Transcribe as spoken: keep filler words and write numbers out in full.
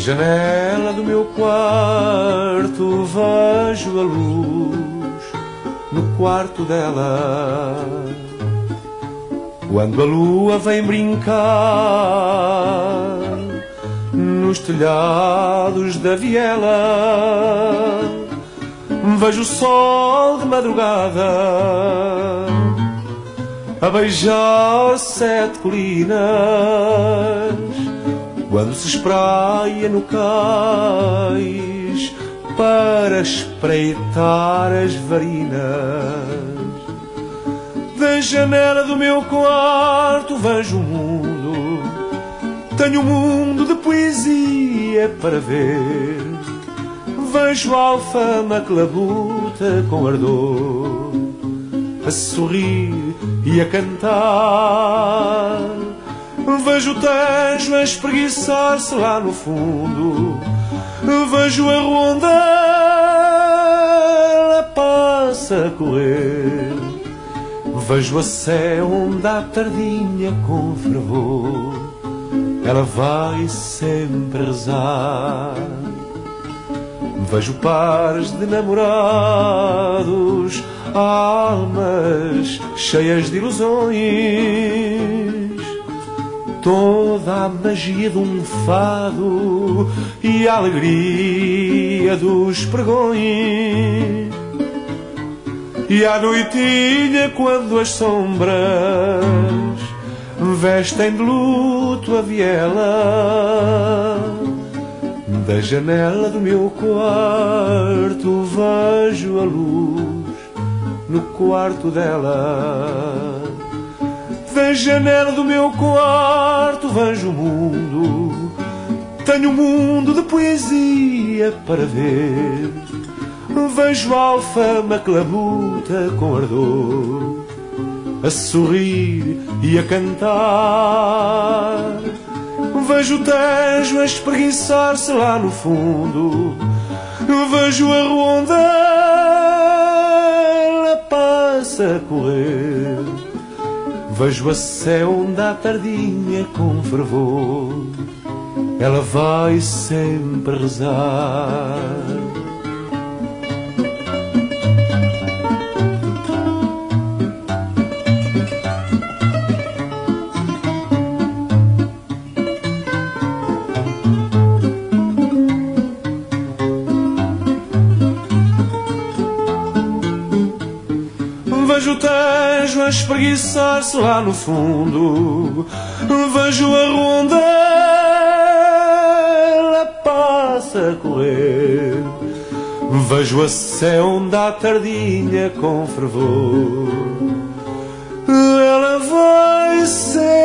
janela do meu quarto vejo a luz no quarto dela. Quando a lua vem brincar nos telhados da viela, vejo o sol de madrugada a beijar sete colinas. Quando se espraia no cais para espreitar as varinas, da janela do meu quarto vejo o mundo. Tenho um mundo de poesia para ver. Vejo a alfama que labuta com ardor, a sorrir e a cantar. Vejo o Tejo a espreguiçar-se lá no fundo. Vejo a rondela passa a correr. Vejo a céu onde a tardinha com fervor ela vai sempre rezar. Vejo pares de namorados, almas cheias de ilusões, toda a magia de um fado e a alegria dos pregões. E à noitinha, quando as sombras vestem de luto a viela, da janela do meu quarto vejo a luz no quarto dela. Da janela do meu quarto vejo o mundo. Tenho um mundo de poesia para ver. Vejo a alfama que labuta com ardor, a sorrir e a cantar. Vejo o Tejo a espreguiçar-se lá no fundo. Vejo a rondela passa a correr. Vejo a céu onde a tardinha com fervor ela vai sempre rezar. Vejo o Tejo a espreguiçar-se lá no fundo. Vejo a rondela passa a correr. Vejo a céu onde a tardinha com fervor ela vai ser